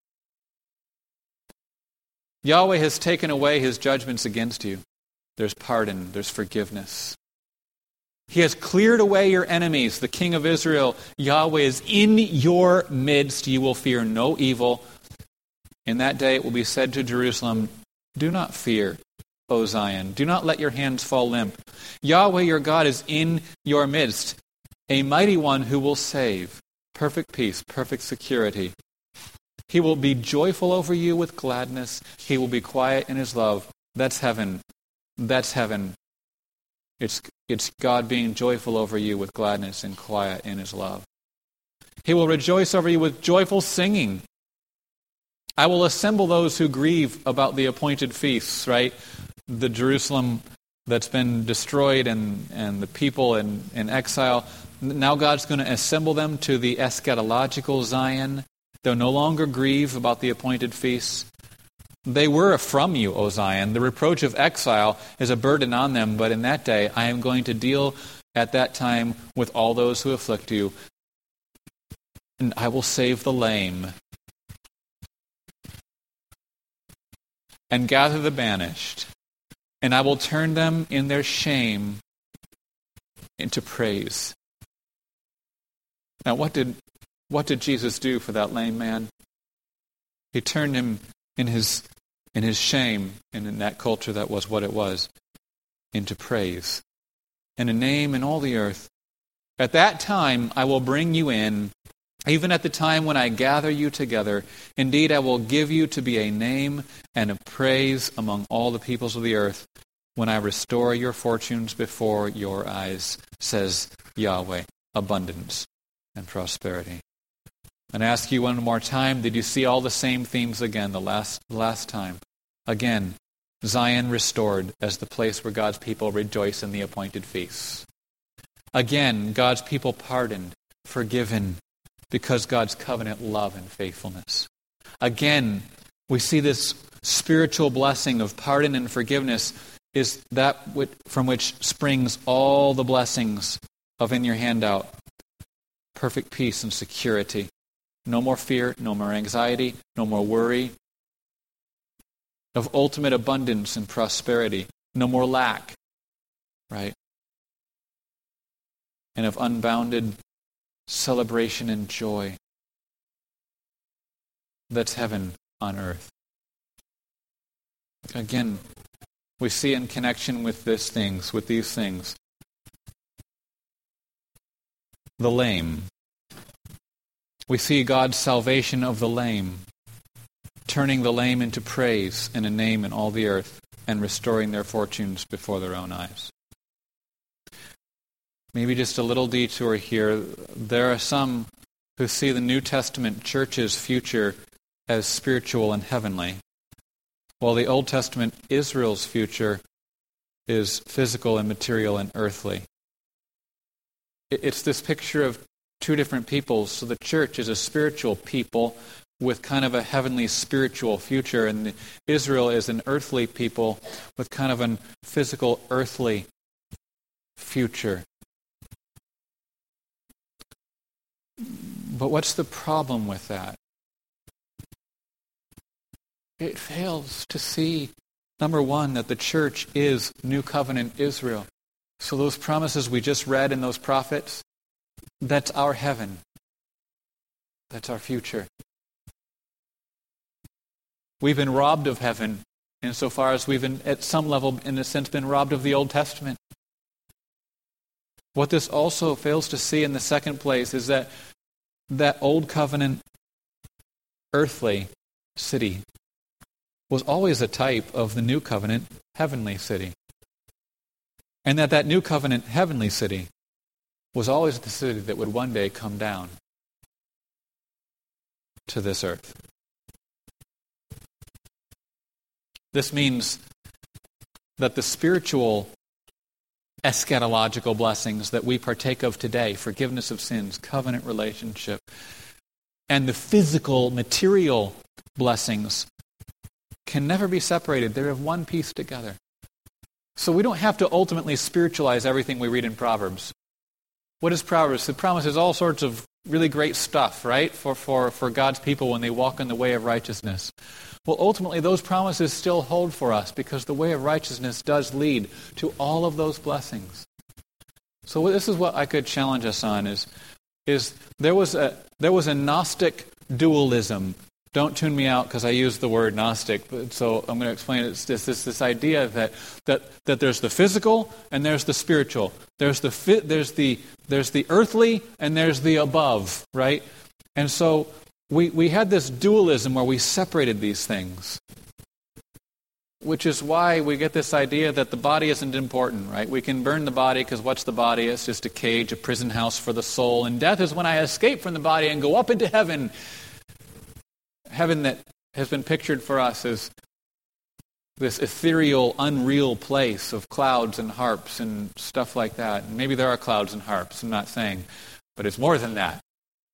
Yahweh has taken away his judgments against you. There's pardon. There's forgiveness. He has cleared away your enemies. The King of Israel, Yahweh, is in your midst. You will fear no evil. In that day it will be said to Jerusalem, do not fear, O Zion. Do not let your hands fall limp. Yahweh your God is in your midst, a mighty one who will save. perfect peace, perfect security. He will be joyful over you with gladness. He will be quiet in his love. That's heaven. That's heaven. It's, it's God being joyful over you with gladness and quiet in his love. He will rejoice over you with joyful singing. I will assemble those who grieve about the appointed feasts, right? The Jerusalem that's been destroyed and, and the people in, in exile. Now God's going to assemble them to the eschatological Zion. They'll no longer grieve about the appointed feasts. They were from you, O Zion. The reproach of exile is a burden on them, but in that day I am going to deal at that time with all those who afflict you. And I will save the lame and gather the banished. And I will turn them in their shame into praise. Now what did what did Jesus do for that lame man? He turned him in his in his shame, and in that culture that was what it was, into praise. And a name in all the earth. At that time I will bring you in, even at the time when I gather you together. Indeed, I will give you to be a name and a praise among all the peoples of the earth when I restore your fortunes before your eyes, says Yahweh, abundance and prosperity. And I ask you one more time, did you see all the same themes again the last, last time? Again, Zion restored as the place where God's people rejoice in the appointed feasts. Again, God's people pardoned, forgiven, because God's covenant love and faithfulness. Again, we see this spiritual blessing of pardon and forgiveness is that from which springs all the blessings of in your handout. Perfect peace and security. No more fear, no more anxiety, no more worry. Of ultimate abundance and prosperity. No more lack. Right? And of unbounded celebration and joy. That's heaven on earth. Again, we see in connection with these things, with these things, the lame. We see God's salvation of the lame, turning the lame into praise and a name in all the earth, and restoring their fortunes before their own eyes. Maybe just a little detour here. There are some who see the New Testament church's future as spiritual and heavenly, while the Old Testament Israel's future is physical and material and earthly. It's this picture of two different peoples. So the church is a spiritual people with kind of a heavenly spiritual future, and Israel is an earthly people with kind of a physical earthly future. But what's the problem with that? It fails to see, number one, that the church is New Covenant Israel. So those promises we just read in those prophets, that's our heaven. That's our future. We've been robbed of heaven insofar as we've, been, at some level, in a sense, been robbed of the Old Testament. What this also fails to see in the second place is that that Old Covenant earthly city was always a type of the New Covenant heavenly city. And that that New Covenant heavenly city was always the city that would one day come down to this earth. This means that the spiritual eschatological blessings that we partake of today, forgiveness of sins, covenant relationship, and the physical, material blessings can never be separated. They're of one piece together. So we don't have to ultimately spiritualize everything we read in Proverbs. What is Proverbs? It promises all sorts of really great stuff, right, for, for, for God's people when they walk in the way of righteousness. Well, ultimately, those promises still hold for us because the way of righteousness does lead to all of those blessings. So this is what I could challenge us on: is, is there was a there was a Gnostic dualism Don't tune me out because I use the word Gnostic, but so I'm going to explain it. It's this, this, this idea that, that that there's the physical and there's the spiritual. There's the fit, there's the there's the earthly and there's the above, right? And so we we had this dualism where we separated these things, which is why we get this idea that the body isn't important, right? We can burn the body because what's the body? It's just a cage, a prison house for the soul. And death is when I escape from the body and go up into heaven. Heaven that has been pictured for us as this ethereal, unreal place of clouds and harps and stuff like that. And maybe there are clouds and harps, I'm not saying, but it's more than that.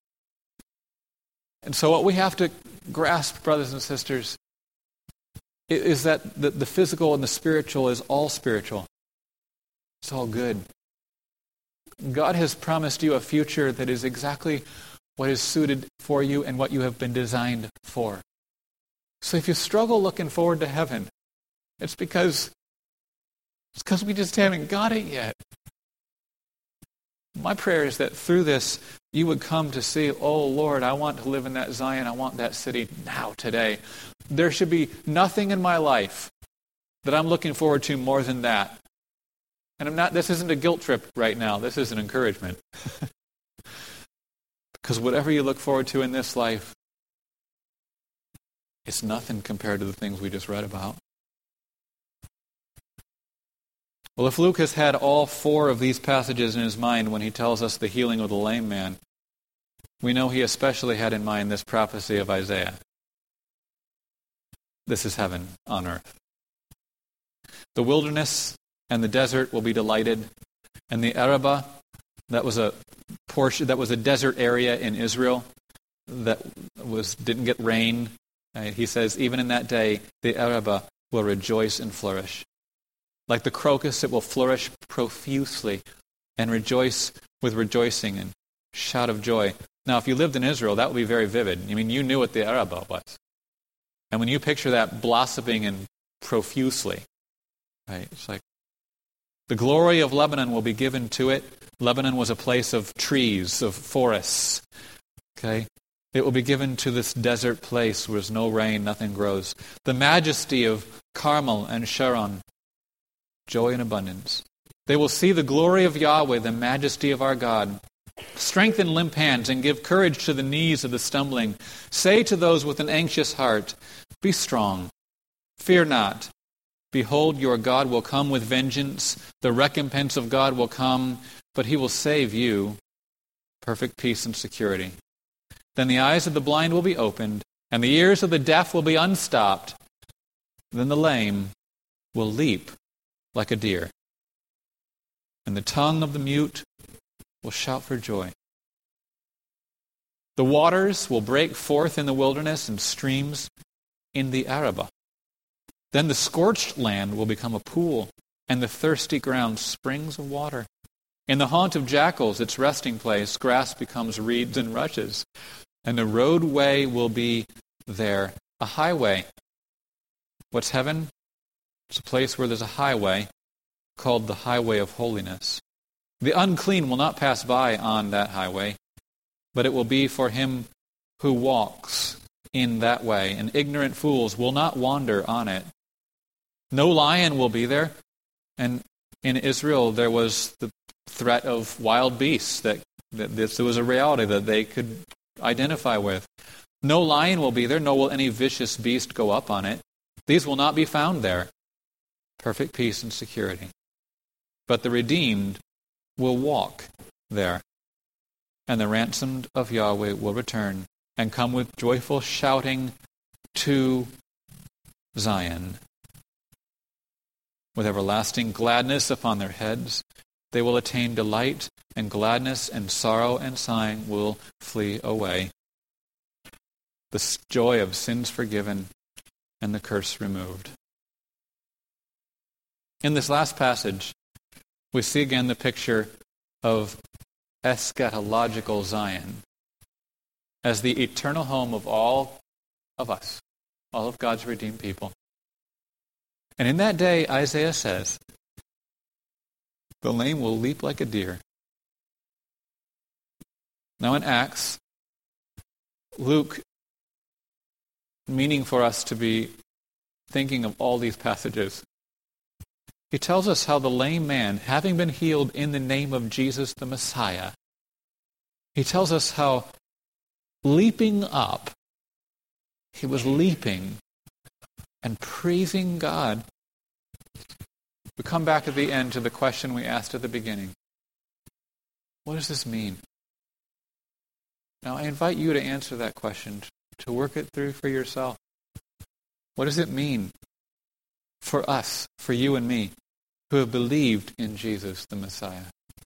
And so what we have to grasp, brothers and sisters, is that the, the physical and the spiritual is all spiritual. It's all good. God has promised you a future that is exactly what is suited for you and what you have been designed for. So if you struggle looking forward to heaven, it's because it's because we just haven't got it yet. My prayer is that through this, you would come to see, oh Lord, I want to live in that Zion. I want that city now, today. There should be nothing in my life that I'm looking forward to more than that. And I'm not. This isn't a guilt trip right now. This is an encouragement. Because whatever you look forward to in this life, it's nothing compared to the things we just read about. Well, if Luke has had all four of these passages in his mind when he tells us the healing of the lame man, we know he especially had in mind this prophecy of Isaiah. This is heaven on earth. The wilderness and the desert will be delighted, and the Arabah, that was a portion, that was a desert area in Israel that was didn't get rain. Uh, he says, even in that day, the Arabah will rejoice and flourish. Like the crocus, it will flourish profusely and rejoice with rejoicing and shout of joy. Now, if you lived in Israel, that would be very vivid. I mean, you knew what the Arabah was. And when you picture that blossoming and profusely, right, it's like the glory of Lebanon will be given to it. Lebanon was a place of trees, of forests. Okay? It will be given to this desert place where there's no rain, nothing grows. The majesty of Carmel and Sharon, joy and abundance. They will see the glory of Yahweh, the majesty of our God. Strengthen limp hands and give courage to the knees of the stumbling. Say to those with an anxious heart, be strong, fear not. Behold, your God will come with vengeance. The recompense of God will come, but he will save you. Perfect peace and security. Then the eyes of the blind will be opened, and the ears of the deaf will be unstopped. Then the lame will leap like a deer, and the tongue of the mute will shout for joy. The waters will break forth in the wilderness and streams in the Arabah. Then the scorched land will become a pool, and the thirsty ground springs of water. In the haunt of jackals, its resting place, grass becomes reeds and rushes, and the roadway will be there, a highway. What's heaven? It's a place where there's a highway called the highway of holiness. The unclean will not pass by on that highway, but it will be for him who walks in that way, and ignorant fools will not wander on it. No lion will be there, and in Israel there was the threat of wild beasts, that, that this was a reality that they could identify with. No lion will be there, nor will any vicious beast go up on it. These will not be found there. Perfect peace and security. But the redeemed will walk there, and the ransomed of Yahweh will return and come with joyful shouting to Zion. With everlasting gladness upon their heads, they will attain delight and gladness, and sorrow and sighing will flee away. The joy of sins forgiven and the curse removed. In this last passage, we see again the picture of eschatological Zion as the eternal home of all of us, all of God's redeemed people. And in that day, Isaiah says, the lame will leap like a deer. Now in Acts, Luke meaning for us to be thinking of all these passages. He tells us how the lame man, having been healed in the name of Jesus the Messiah, he tells us how leaping up, he was leaping and praising God. We come back at the end to the question we asked at the beginning. What does this mean? Now, I invite you to answer that question, to work it through for yourself. What does it mean for us, for you and me, who have believed in Jesus the Messiah?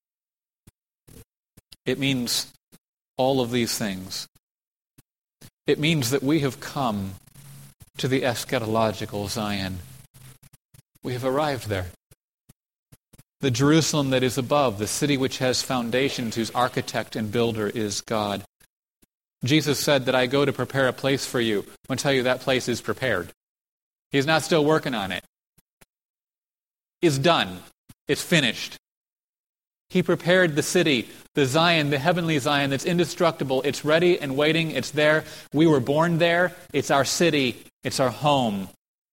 It means all of these things. It means that we have come to the eschatological Zion. We have arrived there. The Jerusalem that is above, the city which has foundations, whose architect and builder is God. Jesus said that I go to prepare a place for you. I want to tell you that place is prepared. He's not still working on it. It's done. It's finished. He prepared the city, the Zion, the heavenly Zion that's indestructible. It's ready and waiting. It's there. We were born there. It's our city. It's our home.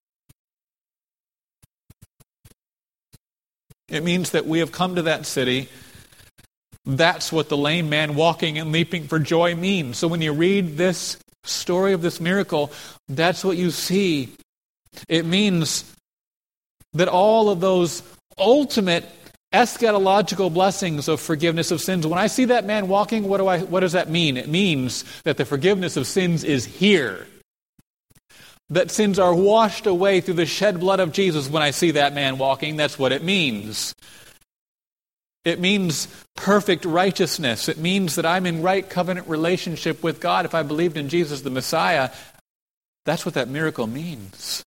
It means that we have come to that city. That's what the lame man walking and leaping for joy means. So when you read this story of this miracle, that's what you see. It means that all of those ultimate eschatological blessings of forgiveness of sins, when I see that man walking, what do I? What does that mean? It means that the forgiveness of sins is here. That sins are washed away through the shed blood of Jesus when I see that man walking. That's what it means. It means perfect righteousness. It means that I'm in right covenant relationship with God if I believed in Jesus the Messiah. That's what that miracle means.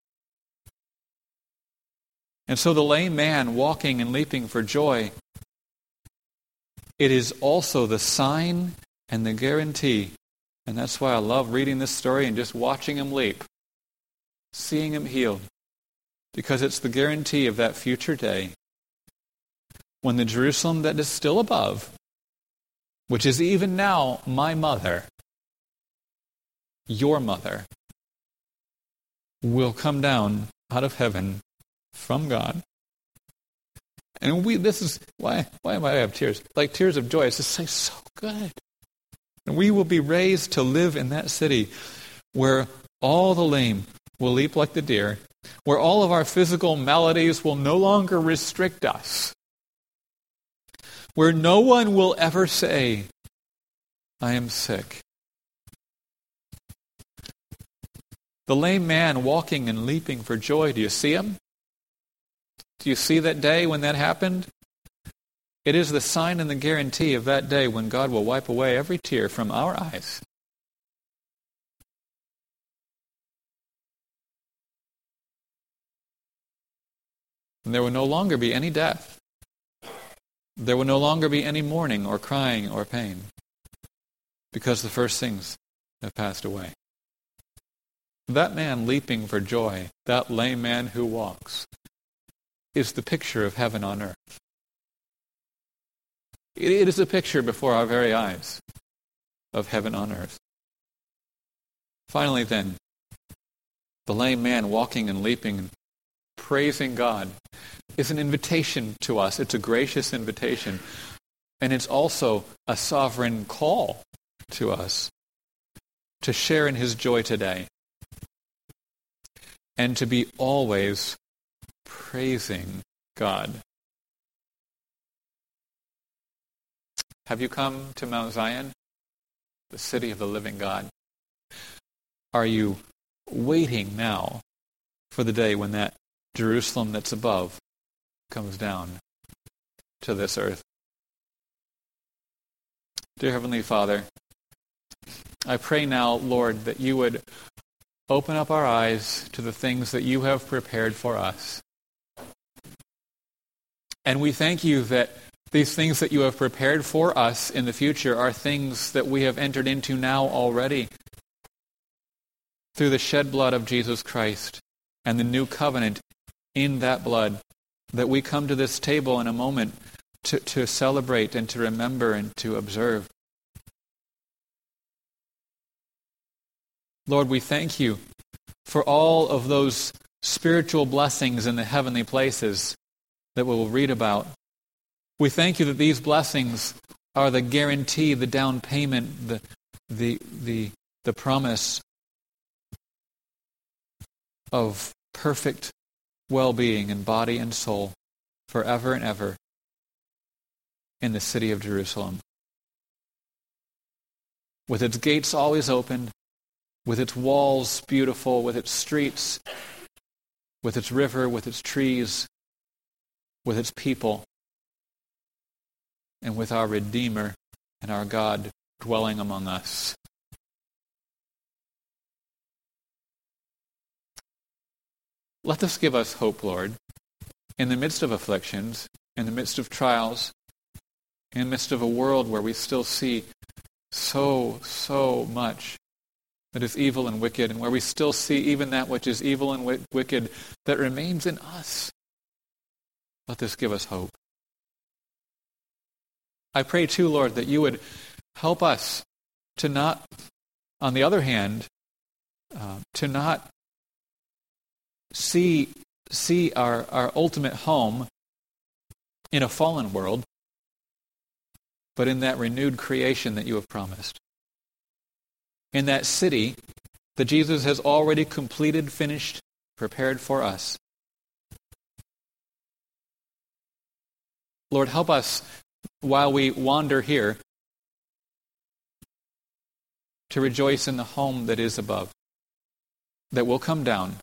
And so the lame man walking and leaping for joy, it is also the sign and the guarantee. And that's why I love reading this story and just watching him leap, seeing him healed, because it's the guarantee of that future day when the Jerusalem that is still above, which is even now my mother, your mother, will come down out of heaven from God. And we, this is, why why am I have tears? Like tears of joy. It's just like so good. And we will be raised to live in that city where all the lame will leap like the deer, where all of our physical maladies will no longer restrict us, where no one will ever say, I am sick. The lame man walking and leaping for joy, do you see him? Do you see that day when that happened? It is the sign and the guarantee of that day when God will wipe away every tear from our eyes. And there will no longer be any death. There will no longer be any mourning or crying or pain, because the first things have passed away. That man leaping for joy, that lame man who walks, is the picture of heaven on earth. It is a picture before our very eyes of heaven on earth. Finally then, the lame man walking and leaping and praising God is an invitation to us. It's a gracious invitation. And it's also a sovereign call to us to share in his joy today and to be always praising God. Have you come to Mount Zion, the city of the living God? Are you waiting now for the day when that Jerusalem that's above comes down to this earth? Dear Heavenly Father, I pray now, Lord, that you would open up our eyes to the things that you have prepared for us. And we thank you that these things that you have prepared for us in the future are things that we have entered into now already through the shed blood of Jesus Christ and the new covenant in that blood, that we come to this table in a moment to, to celebrate and to remember and to observe. Lord, we thank you for all of those spiritual blessings in the heavenly places that we will read about. We thank you that these blessings are the guarantee, the down payment, the the the, the promise of perfect well-being in body and soul forever and ever in the city of Jerusalem. With its gates always open, with its walls beautiful, with its streets, with its river, with its trees, with its people, and with our Redeemer and our God dwelling among us. Let this give us hope, Lord, in the midst of afflictions, in the midst of trials, in the midst of a world where we still see so, so much that is evil and wicked, and where we still see even that which is evil and w- wicked that remains in us. Let this give us hope. I pray too, Lord, that you would help us to not, on the other hand, uh, to not see see our, our ultimate home in a fallen world, but in that renewed creation that you have promised. In that city that Jesus has already completed, finished, prepared for us. Lord, help us while we wander here to rejoice in the home that is above, that will come down.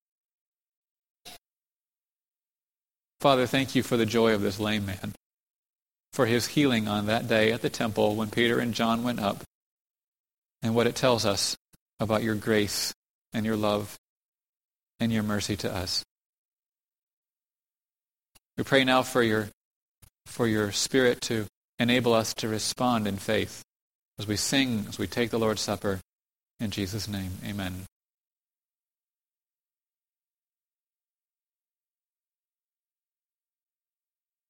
Father, thank you for the joy of this lame man, for his healing on that day at the temple when Peter and John went up, and what it tells us about your grace and your love and your mercy to us. We pray now for your for your Spirit to enable us to respond in faith as we sing, as we take the Lord's Supper. In Jesus' name, amen.